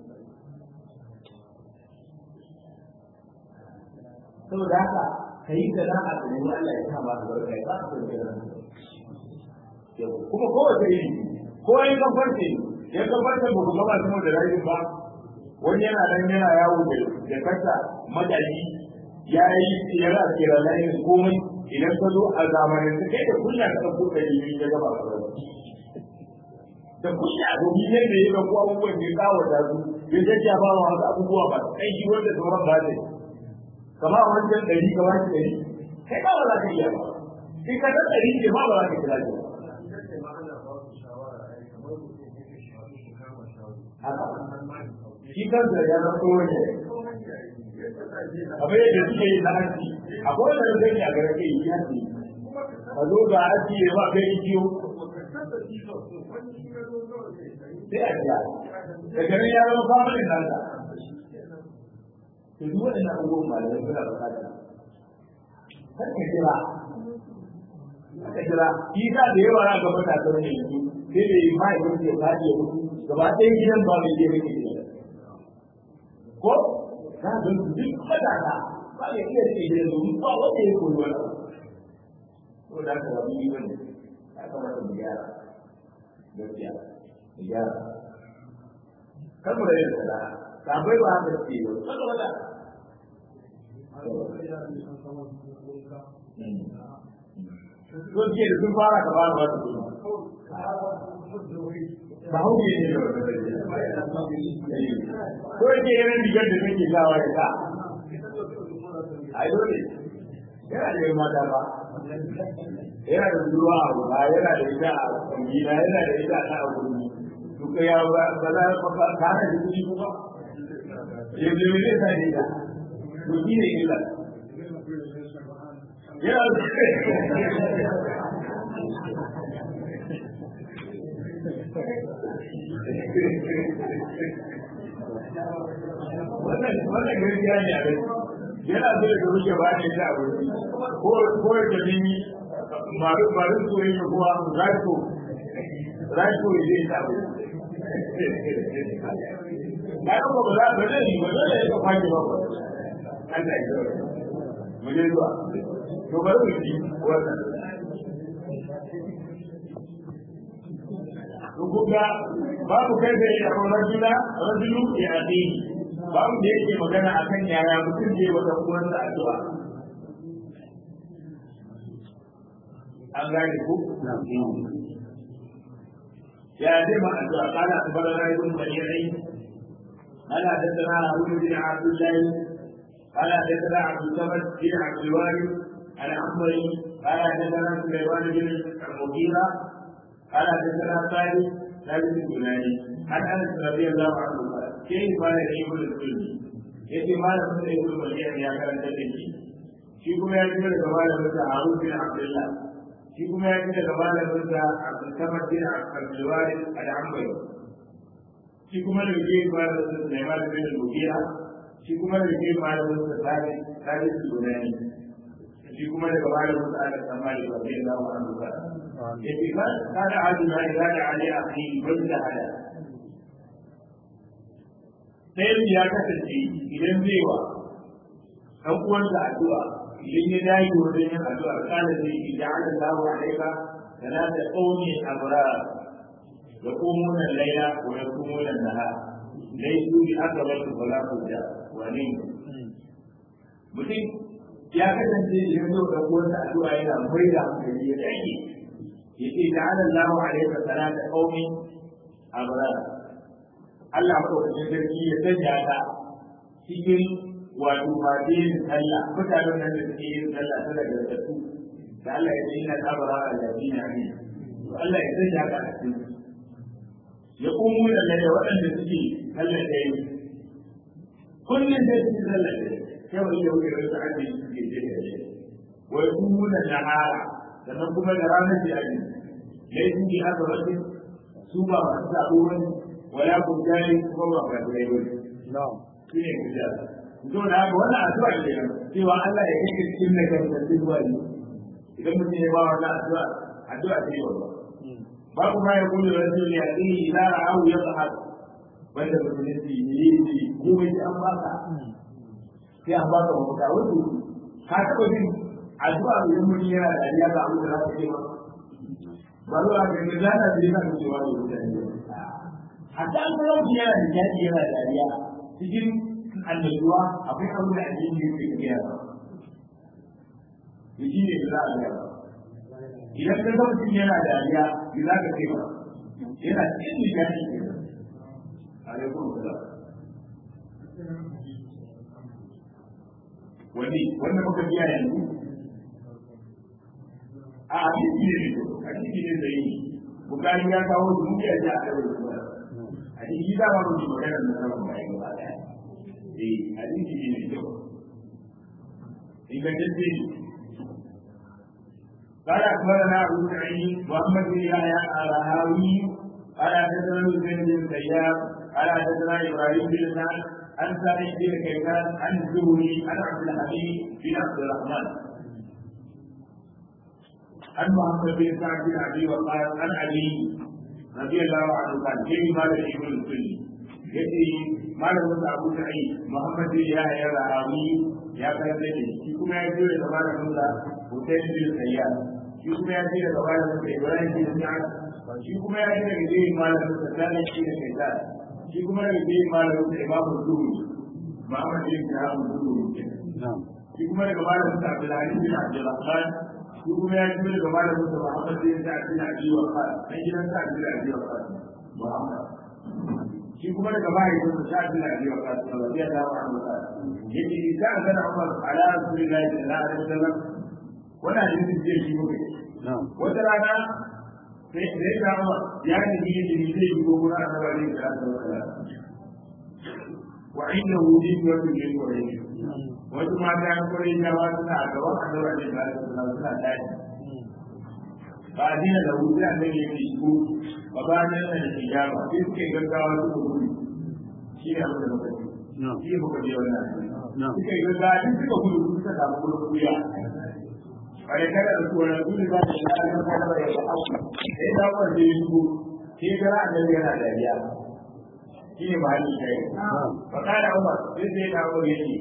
saboda haka ka yi da za'a da nemi Allah ya kama da barka ya ba ka da yau kuma kowace iri ko yin kamfarce ya kamfarce ba ku gaba kuma da rayu ba wani yana nan yana yawo da da kasa madaji ya yi yana kira layin komai idan ka zo a zamanin ta kai da kunya ka ɗauko da yi ya gaba ka da kunya domin yadda ya ɗauko abubuwan da ya kawo da su ya jajjaba wa wasu abubuwa ba kai shi wanda sauran ba zai kama wancan ɗari ka ba shi ɗari kai ba ba za ka iya ba in ka san ɗari ce ma ba za ka kira shi haka shi kansa ya zama tsohon ne kamar yadda suke yi na hanci akwai wanda zai yi a gara kai yi hanci ka zo ga hanci ya ba kai ikiyo sai a kira daga nan ya zama famalin nasa to duk waɗannan abubuwan malamai suna bukata kar ka jira ka jira shi sa da yawa na ga matasan ne yanzu sai da yi mahaifin ya faɗi ya mutu gaba ɗaya gidan ba mai je rike gidan ko za ka duk matasa ba mai iya rike gidan domin ba wanda ya koyi wani ko da ka wani yi wani ya kamata mu gyara gaskiya mu gyara kan mu da yin sana'a sabai ba haka ce yau saka wata Don ke da sun fara ka fara ba su ba hauke ne da ko yake yanar rigar da kake gawa ya sa a yi dole yana da yi mata ba yana da zuwa a ruwa yana da ita a kwangina yana da ita a abubuwa duka ya ba za ka kana da kuɗi kuma yanzu ne zai sa ne da to shi ne illa yana da wannan wannan gaskiya ne a rai yana so da wuce ba ne ta abu ko ko da ni maru maru so ne ko rato rato ne ta abu na ko ba za ba ne ba ne ka kwaje ba Allah ya yi mu je zuwa to bari mu ji wannan rubuga babu kai da ya rajula rajulu ya adi babu da yake magana akan yaya mutum zai wata uwansa addu'a an gane ku ya zai ma addu'a kana tabarra ibn bari'i ala hadathana Abu bin Abdullah ala hadathana Abu Samad bin Abdul Wahid al-Amri ala hadathana Sulaiman bin Mughira ala hadathana Salih bin Gulani an Anas radiyallahu anhu sai ba da ibn al-Sulli yace malamin da ibn Bari'i ya karanta da shi shi kuma ya ji daga malamin sa Abu bin Abdullah shi kuma ya ji daga malamin sa Abdul Samad bin Abdul Wahid al-Amri shi kuma da yake malamin sa Sulaiman bin Mughira shi kuma da yake malamin sa Salih bin Gulani shi kuma daga malamin sa Anas Samali radiyallahu anhu yace ba kada aduna ila ali akhi wanda hada sai ya kasance idan zai wa dan uwansa addu'a idan ya dai wajen yin addu'a kana zai yi da Allah alaika salata qawmi abrar yaqumuna al-layla wa yaqumuna an-nahar laysu bi aqrab wala hujja wa nin mutum ya kasance idan zai da uwansa addu'a yana mai da hankali ya dai yace da Allah alaika salata qawmi abrar Allah maɗaukakin sarki ya sanya ta cikin wato masu yin sallah mutanen nan da suke yin sallah ta daga tattu da Allah ya ce ina tabara a jami'a ne to Allah ya sanya ka a cikin ya kuma da lalle waɗanda suke sallah da yi kullum sai su sallah da sai wani yau da wasu aji suke je da shi wai kuma da nahara sannan kuma da ranar da aji laifin da aka wasu su ba masu sabo wani wala kun jari kuma ba ka da yau no shine kuja to da haka wannan addu'a ne cewa Allah ya kike cikin da kan zuwa ne idan mutum ya ba wannan addu'a addu'a ce wannan babu ma ya kullu rasul ya yi ila ra'u ya zahar wanda mutum ne yi yi ko bai an baka sai an baka mafaka wato ka taba jin addu'a idan mutum yana da ya ga abu da za ka ce ba ba ruwa ga ne za ta ji ka cewa ne hatta an ga mutum yana da jaji yana dariya cikin annabuwa akwai abu da ake yi ke kiyaye ba shi ne da za a ga idan ka ga mutum yana dariya me za ka ce ba yana cikin jaji ke alaikum salam wani wanda muka biya yanzu a hadisi ne hadisi ne da yi bukari ya kawo su mun biya a kawai a cikin da babu shi magana da sauran bayan gaba daya eh hadisi ne mai kyau ingantacce ne قال أخبرنا أبو سعيد محمد بن يحيى الرهاوي قال حدثنا حسين بن سياب قال حدثنا إبراهيم بن سعد عن سعيد بن كيسان عن الزهري عن عبد الحميد بن عبد الرحمن عن محمد بن سعد بن أبي وقاص عن علي رضي الله عنه قال كيف مال ابن السني يأتي مال أبو سعيد محمد بن يحيى الرهاوي يا كلام shi kuma ya jira da malam Musa Hussein bin Sayyad shi kuma ya jira da malam Musa Ibrahim bin Sa'ad shi kuma ya jira da jira malam Musa Salih bin Kaisan shi kuma da jira malam Musa Imam Zuhri Muhammad bin Sa'ad Zuhri shi kuma daga malam Musa Abdul Aziz bin Abdul Rahman shi kuma ya jira da malam Musa Muhammad bin Sa'ad bin Abi Waqqas dan gidan Sa'ad bin Abi Waqqas Muhammad shi kuma daga mahaifin sa Sa'ad bin Abi Waqqas radiyallahu anhu yake idan kana Umar ala Rasulullahi sallallahu alaihi wasallam wannan hadisin ce shi muke wata rana sai sai da Umar ya ne ni ne ni zai yi gobara a gaban da Allah wa inna wujud wa min quraish wato ma da quraish ya wa suna a gaban Allah da Allah suna tashi ba dina da wujud da yake shi ba ba ne da hijaba sai suke gaggawa su gudu shi ne abin da muke shi muka je wannan suka yi gaggawa duk suka gudu suka samu gudu kuya kare kada da tsoron gudu za ta yi da kada da ya hau sai da wannan da yi su sai gara annabi yana dariya shi ne mahalli kai fa kana Umar sai sai da Umar yake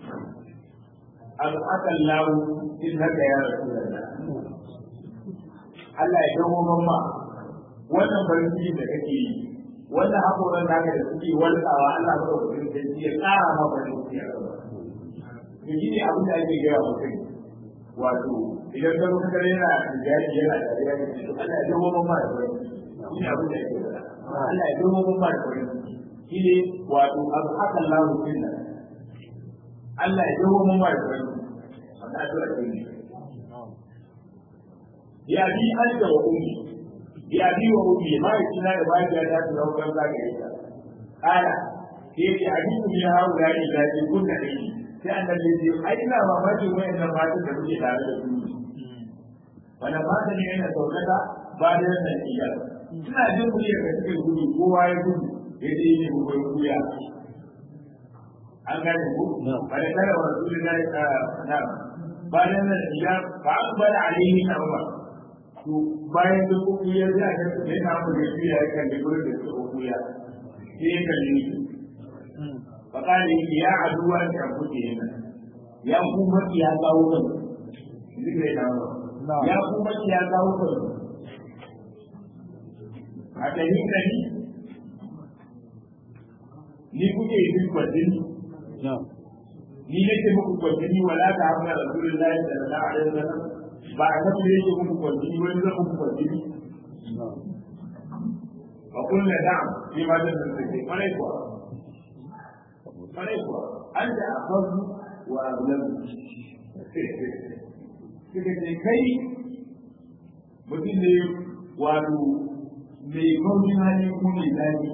al-aqal lahu in haka ya rasulullah Allah ya dawo mamma wannan farin ciki da kake yi wannan hakoran da da suke walƙawa Allah ba ku da shi ya ƙara maka da shi a gaba to shi ne abin da ake gaya mutum wato idan ka rubuta yana da jari yana da jari to Allah ya dawo mamma da wani shi ne abin da ake gaya Allah ya dawo mamma da wani shi ne wato abu haka Allah sunna Allah ya dawo mamma da wani wannan addu'a ce ne ya bi alda wa ummi ya bi wa ummi ma kina da bayan da ta dawo kan zaka yi ta kana sai ya hadisi ne hawo da ni da kunna dai sai annabi ya ce ai ina mamaki wayannan matan da muke tare da su wannan mata ne yana saukata ba da wannan iya suna jin muryar da suke gudu kowa ya gudu ya ce ne mu koyi kuya an gane ku ba da kada wa rasulullahi na ba da wannan iya ba an bada alaihi na ba to bayan da ku ya ji a kan sai na mu da kuya ya kan da gurin da su kuya sai ya kalli فقال يا عدو أنفسهم يا قومك يا قوم يا قومك يا قوم أتهمني ni kuke yin kwatini ni nake muku kwatini wala ta hamna rasulullahi sallallahu alaihi wasallam ba a tafi yake muku kwatini wani zan muku kwatini wa kullu da'am fi ma da take kwarai kuwa kwarai kuwa an da afazu wa ablam kike ne kai mutum ne wato mai kaunin hali ko mai zafi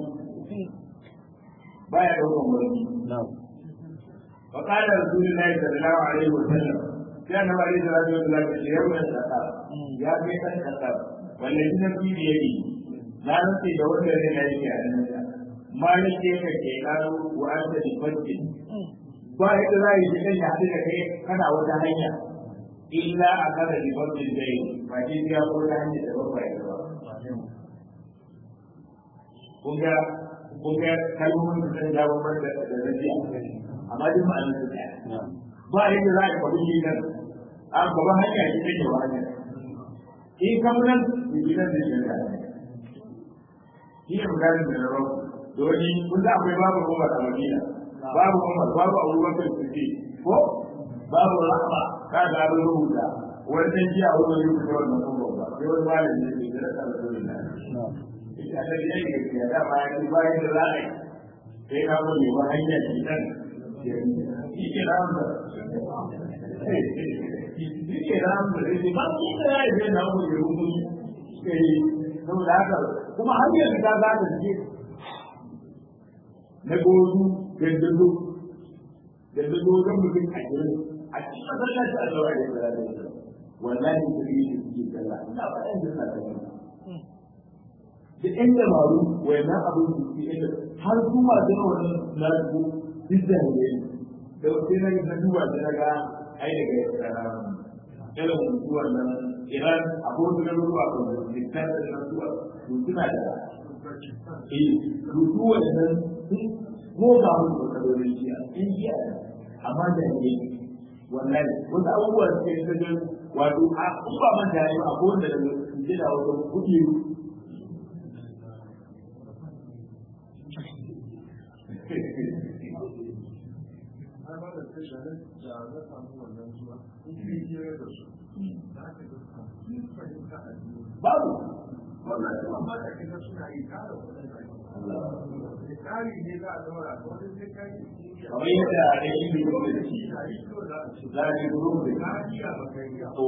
baya daukan wani فقال رسول الله صلى الله عليه وسلم كان عليه الصلاه والسلام يوم الشقاء يا بيت الشقاء والذين في بيدي لا نسي دور الذين يجي ما يجي كي قالوا وانت لفجر ba yadda za yi jikin ya haɗu da kai kana wata hanya illa a kada libatin dai ba ke biya ko ta hanyar da babba ya ba kun ga kun ga kalmomin da sun jawo da da rabiya amma duk ma Allah ya ba yadda za a kwabi shi nan an gaba hanya shi take wa hanya in ka mun gidan da shi da shi ne maganin da rawa dole kun da akwai babu kuma a Madina babu Umar babu Abubakar Siddiq ko babu Rahma ka ga rubuta wannan ji a wurin rubuta wannan kuma ba sai wani malami ne da ya tsara dole na ita da yake da da ba ya ba ya da rai sai ka mu ba hanya shi dan shi ke ramba shi ke ramba shi ba shi da ya yi na mu rubuta sai saboda haka kuma har yanzu ta za ta ji na gozu dandazo dandazo ga mutum a gidan a cikin masallaci a zuwa da ya da wallahi da yi da suke kalla ina faɗin da sa kai da ɗan dabaru wannan abin da suke inda har su masu yawan na su duk da ne da sai na ga duba da naga ai daga irin mutuwar nan Iran abubuwan da ruwa ko da dukkan da ruwa su suna da eh ruwa da ko ga mun da kalolin shi a cikin jiya amma da ne wallahi wanda abubuwa suke da da wato a kuma man da yayi a gona da ji da wato kudi amma da tsare da za ta mu wannan zuwa in ji ne da su za ka ga fahimta a babu wannan amma da kika suna yi kare wannan kari ne za a daura ko sai kai kamar yadda a yi ne ko da shi za a yi ruwa da kariya ba kai ya to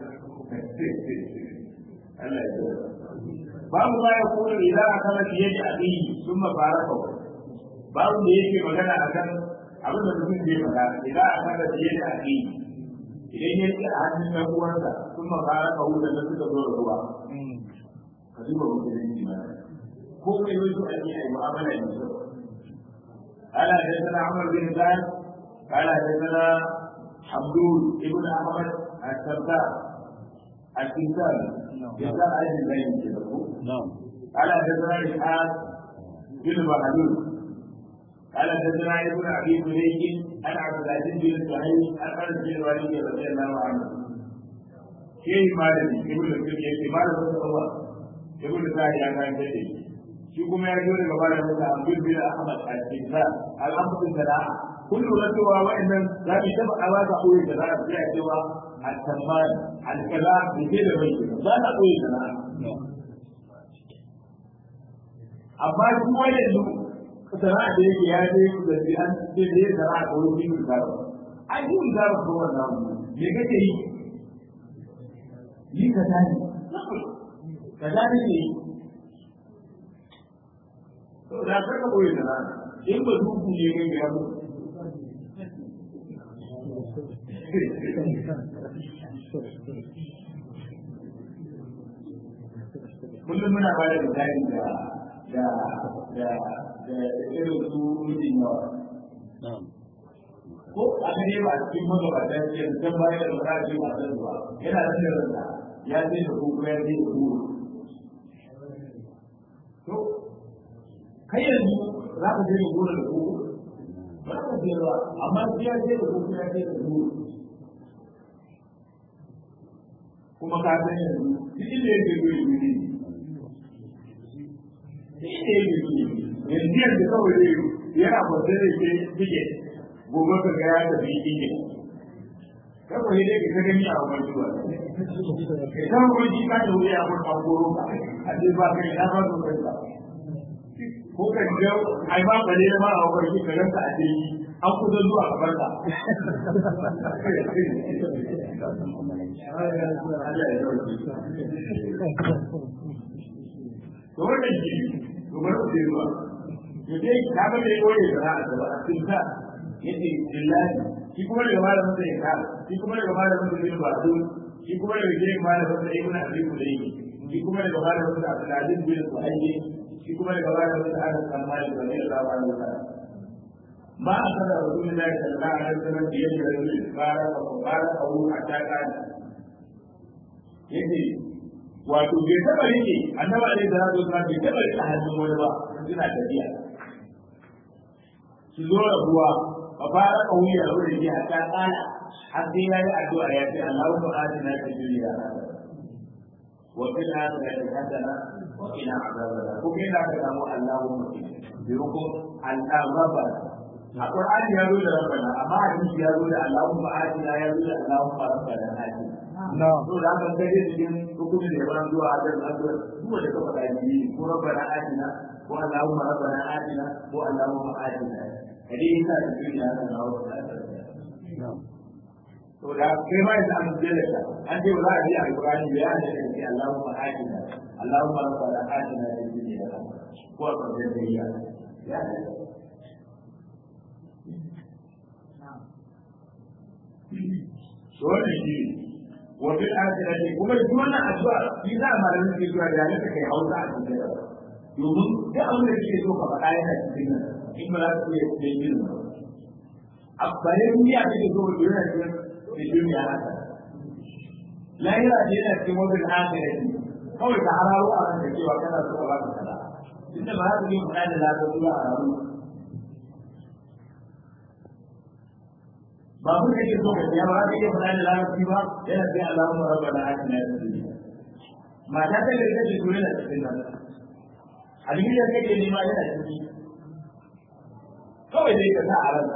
Allah ya babu ma ya kuma idan aka kana fiye da abin sun mafaraka babu da yake magana akan abin da mutum zai faɗa idan aka kana fiye da abin idan ya ce a hannun ɗan uwansa sun mafaraka wuta da suka zo da ruwa ka duba musulunci ma ko mai wasu ake yi mu'amala da su ala da sana Umar bin Zan ala da sana Abdul ibn Ahmad al-Sardar al-Insan ya aji zai yi da ku ala da sana Ishaq bin Bahdul ala da sana ibn Abi Zulayk an Abdul Aziz bin Suhaib an Anas bin Walid radiyallahu anhu shi malami ibn Qayyim yake malamin Allah ibn Sa'id ya kan dade shi kuma ya zo daga bada masa Abdul bin Ahmad al-Qibla al-Amr sana'a kullu rasuwa wa'annan za mu taba awa ga koyi da za a tsaya cewa al-Tamman al-Kaza da ke da bai za ta koyi sana'a amma kuma yanzu sana'a da yake ya je da shi an ce da sana'a ko wani bin da ai bin da ko wannan me kake yi ni ka tani ka tani ne to da ka koyi sana'a in ba duku ne ga ya mu kullum muna ba da misali da da da da irin su mijin yawa ko a gare ba a cikin magabata ya ce can bayan da ba ce ba zan zuwa yana da shirin da ya ce da kuma ya ce da kuma to kai yanzu za ka je da gona da kuma ba ka je ba amma sai ya ce da kuma ya ce da kuma kuma ka san yanzu duk inda yake zo yi ne shi ne yanzu yanzu kawai zai yana kwanta da ke bige gobe ka ga ya tafi bige kawai dai ka gani a wani zuwa kan kuma shi ka da wuri a wani ɓangoro ka a ce ba kai na ba su kai ba ko ka ga ai ba ba ne ma a wani ka rasa a jini an kusa zuwa a barka to wannan shi gobar ku je ruwa to dai ka ga dai koyi da a gaba a cikin ta yace billahi shi kuma daga malamin sa ya ka shi kuma daga malamin sa ya ba du shi kuma daga gidan malamin sa ibn abi kulayni shi kuma daga malamin sa Abdulaziz bin Suhayyi shi kuma daga malamin sa Anas bin Malik radiyallahu anhu ma akara rasulullahi sallallahu alaihi wasallam da yake da fara ko fara ko hatta kan yace wato bai taba rike annabi alaihi salatu wasallam bai taba rike hannun wani ba suna tafiya su zo ruwa fa fara kauya da wuri ya ta kana har sai ya yi addu'a ya ce Allahu atina fid dunya wa fil akhirati hasana wa qina adhaban ko kai da ka samu Allahumma bi rukum al-rabbana a Qur'ani ya zo da rabbana amma hadisi ya zo da Allahumma atina ya zo da Allahumma rabbana atina no to da ban kai cikin hukumin da ban zuwa da addu'a duk da ka faɗa ni ko rabbana atina ko Allahumma rabbana atina ko Allahumma atina hadisi ka cikin da Allah no to da kai mai da an jere ka an ce ba za a yi alqur'ani da ya ce ki Allahumma atina Allahumma rabbana atina fid dunya ko a kan da ya ya dole shi wa bil akhirati kuma duk wannan addu'a shi za ma da nake zuwa da nake kai hausa a cikin da domin duk abin da kake so ka faɗa yana cikin nan in ba za ka iya yin yin a bayan duniya kake so ka yana cikin da duniya haka lahira ce yana cikin wajen akhirati kawai ka hararo a ranka cewa kana so ka ba ka kaza tunda ba za ka yi faɗa da lafiya a rayuwa ba mu kake so ka ya ba ka iya faɗa da larabci ba yana sai Allahumma rabbana atina fid dunya mata ta da kake so yana cikin nan alimi da kake nema yana cikin kawai dai ka sa a ranka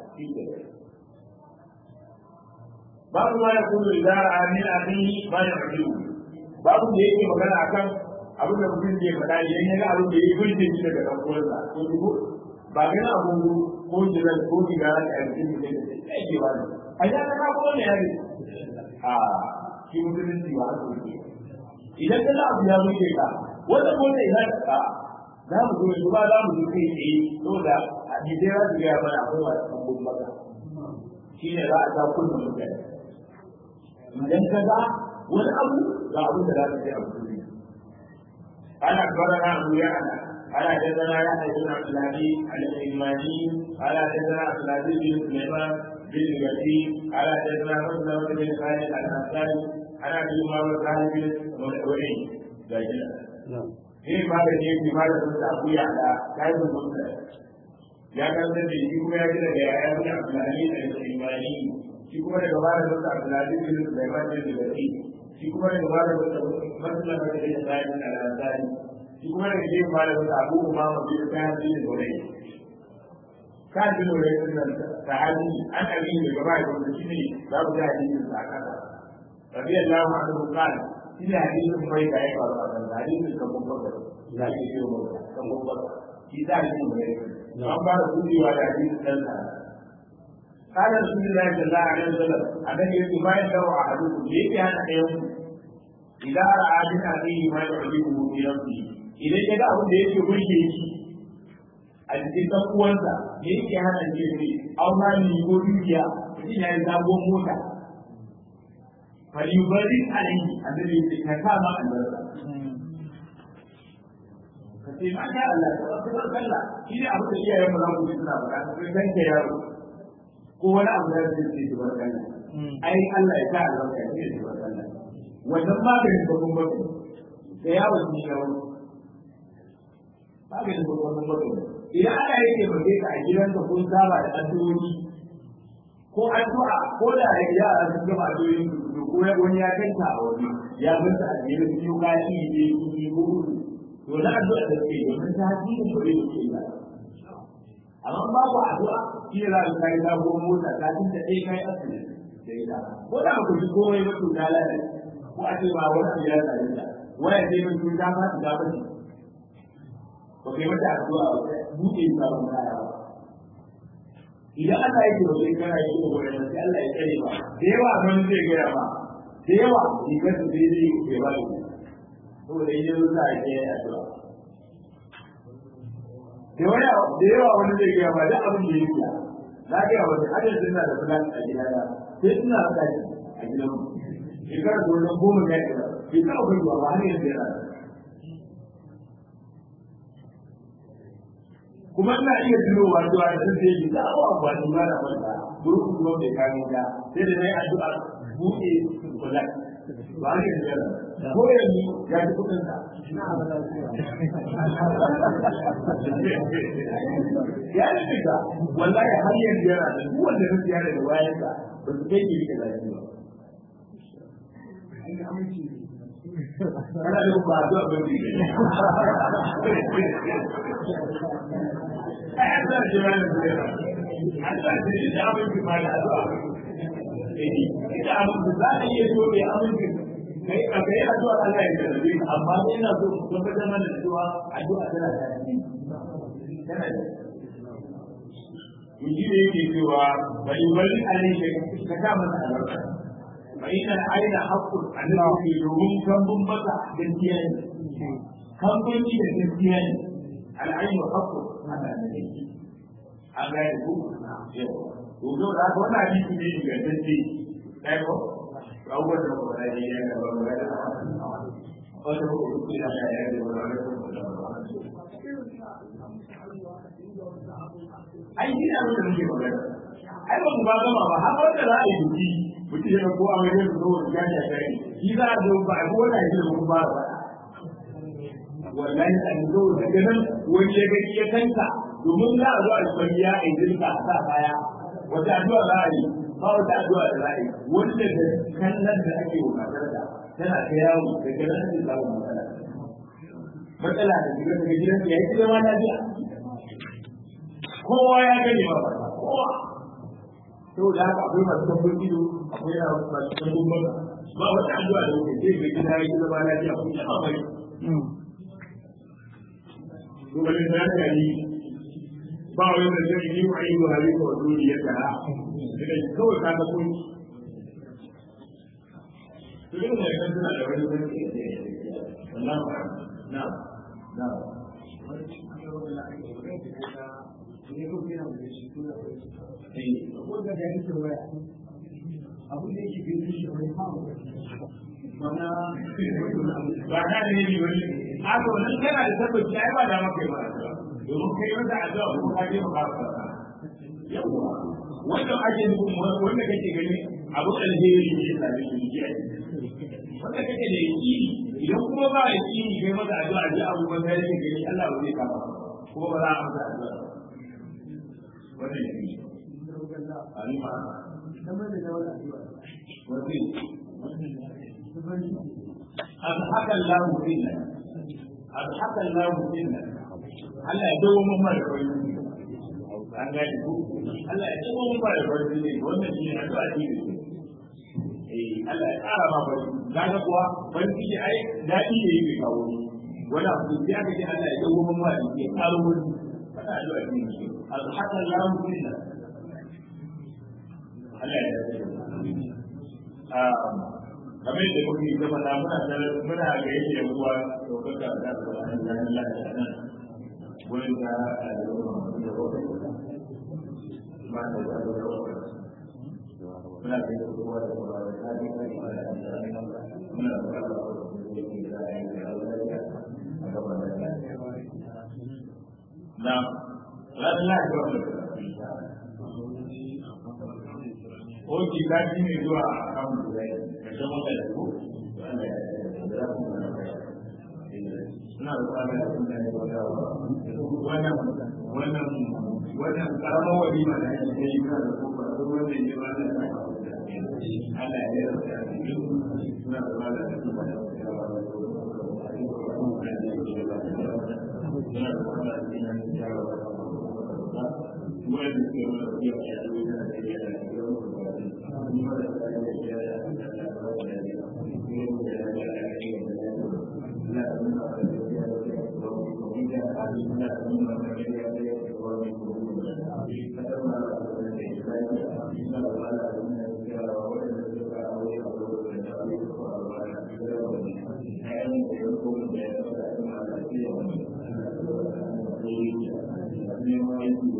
babu ma ya kullu idza amin amin ma ya kullu babu da yake magana akan abin da mutum ke faɗa idan ya ga abin da yake burge shi daga dan uwansa ko dubo ba ga abun ko jiran ko digara da yanzu ne ake ba ne a ya ka ko ne ya ne a shi mutunci ba haka yake idan ka ga abu ya burge ka wanda ko ne ya ka za mu zo duba za mu zo kai tsaye saboda a jidai za su gaya mana akwai wasu abubuwan maka shi ne za a sa kullum mutane idan ka ga wani abu ga abin da za ka je a kuri ana barana abu ya ana ana jaddana ya haifi na fulani al-imani ana jaddana fulani bin suleiman bin gati ana jaddana masu wata bin khalid al-ansari ana bin mawar khalid bin wani ga gina ne ba da ne bi ba da sun abu ya da kai mun mutu ya kan da shi kuma ya gina da ya yi fulani al-imani shi kuma daga ba da mutu abdullahi bin sulaiman bin gati shi kuma daga ba da mutu masu da mutu da sai da al-ansari shi kuma da ke ba da wata abu ma ma bi ta hadi ne gore ka ji gore nan ta hadi an abi ne gaba da shi ne za ku ga hadisin sa kana radiyallahu anhu qala shi ne hadisin bai da ya faru a kan hadisin kan mun baka da ke yi wa kan mun baka shi da hadisin bai an ba da kudewa da hadisin dan sa قال رسول الله صلى الله عليه وسلم الذي يتبع له احدكم ليك هذا يوم اذا راى من اخيه ما يعجبه في نفسه اذا كذا abin da yake burge shi a cikin dan uwansa me yake hana shi ne auna ni ko dukiya shi ne zabon mota falibari alayhi annabi ya ka kama albarka kace ma sha Allah tabarkallah shi ne abu da iyayen mu za ku ji suna faɗa sai dan ke yaro ko wani abu da zai ce shi barkalla ai Allah ya sa albarka ya ce shi barkalla wannan maganin babban babu da yawo shi yawo maganin babban babu idan ana yake bace ka a gidanka kun saba da addu'o'i ko addu'a ko da yara sun gama addu'o'i ko wani ya kanta a wani ya bar a gidan su ka yi ne ki ko to na addu'a da ke domin ta hadisi ko da ke yi amma babu addu'a shi ne za ka kai sabuwar mota ta tun da ɗaya kai asali da ita ko da ku ji komai ba to ta lalace ko a ce ba wani abu ya tsare ta waya ce mai tun ta fata ta bace ba kai mata addu'a ba buɗe ta ba kaya ba idan Allah yake ba sai kana yi ko wani sai Allah ya tsare ba da yawa mun zai gaya ba da yawa shi ka su zai yi ke ba ni saboda idan za a yi addu'a da wani da yawa wani zai gaya ba da abin da yake za ka yawa da hadin suna da fulani a gida da sai suna da a gidan mu shekara da wani goma ya yi ba bai taɓa kai ba har yanzu yana kuma ina iya tunowa cewa da sun sai da awa ba ni ba da wanda gurin kuma bai kame da sai da nayi addu'a buɗe kula ba har yanzu yana ko yanzu ya ji kuɗin sa ya yi fita wallahi har yanzu yana da duk wanda ya siya daga bayan sa ba su kai ki rike lafiya ba ana da ba da ba ne ai da jira ne ai da jira abin ki ma da addu'a eh ita abin da za a iya so bai amince kai a kai addu'a Allah ya karbe amma ina so ku tabbatar mana da cewa addu'a tana da tana da yi ne yake cewa bai wani alai ka ka masa albarka فإن العين حق أنه يوم كم بمبتا جنتيان كم بنتي جنتيان العين حق هذا الذي هذا يقول وجود هذا ولا شيء في جنتي أيوه أول ما قال لي أنا بقول لك أول ما قلت لي أنا يعني بقول لك أي شيء أنا بقول لك أي ما بقول ما هذا ولا لا يجي mutum ya ko a wajen da zuwa ya ya kai shi za a zo ba ko wanda yake da ba ba wallahi an zo daga nan wani ya gani ya kanta domin za a zo a kwaliya a jirka a sa baya wata addu'a za a yi ba wata addu'a da za a yi wanda da kallon da ake bukatar da tana ta yawo daga nan da samu matsala matsala da shiga daga gidan ya yi zama lafiya kowa ya gani ba kowa saboda haka akwai masu tabbun ido akwai na masu tabbun baka ba wata addu'a da wuce sai mai gida ya zama lafiya kun taɓa bari domin da ya yi ba wani da zai yi wa yi wa halitta wa dole ya tara daga kawai ka ga kun su yi mai kan suna da wani wani wannan ba na na wanda da yake waya abu da yake bin shi wani hawo mana ba ka da ne wani a to nan kana da tabbaci ai ba da maka ba domin kai wanda addu'a ko ka je ba ka yawa wanda ake nufin wanda kake gani abu alheri ne ya same shi ji wanda kake da yaki idan kuma ba yaki kai maka addu'a ji abubuwan da yake gani Allah ba zai kama ko ba za a maka addu'a wannan ne ani ma kamar da wala addu'a wani an haka Allah dinna haka Allah mutunna Allah ya dawo mun mara kawai an gani ku Allah ya dawo mun mara kawai ne wannan shi ne addu'a ce eh Allah ya tsara ma bari kaga kuwa bari shi ai dadi ne yake kawo wala abu ya ga Allah ya dawo mun mara ya karo mun kada addu'a ce haka Allah mutunna Allah ya ah kamar da kuke gaba da muna muna ga yake da ruwa to kaga da Allah ya nan wurin da da ma da da muna ga ruwa da ruwa da hadi da muna da na Allah ya ko ki gaji ne zuwa kan da ta mota da ku ina da tsara da kuma ne wannan wannan wannan karamar walima da ake yi kana da kuma wannan ne ba da Allah ya yarda da shi ina da tsara da kuma ne ina da tsara da Thank you.